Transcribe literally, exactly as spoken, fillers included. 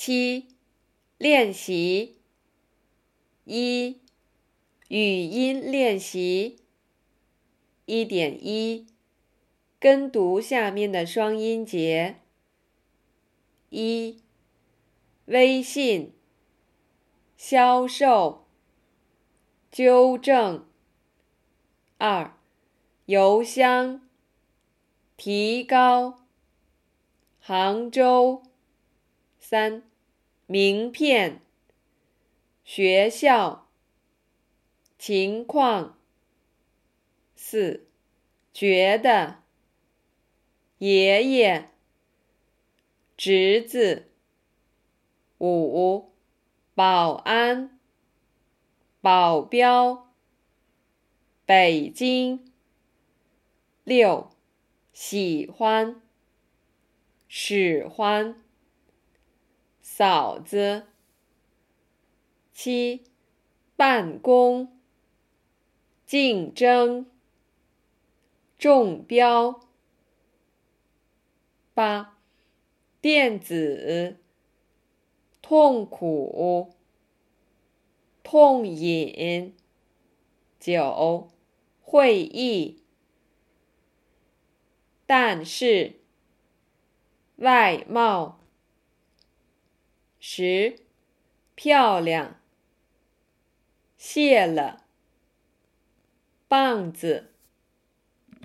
七、练习。一、语音练习。一点一、跟读下面的双音节。一、微信、销售、纠正。二、邮箱、提高、杭州。三、名片、学校、情况。四、觉得、爷爷、侄子。五、保安、保镖、北京。六、喜欢、使唤、嫂子。七、办公、竞争、中标。八、电子、痛苦、痛饮。九、会议。但是、外貌。十、漂亮。谢了。棒子。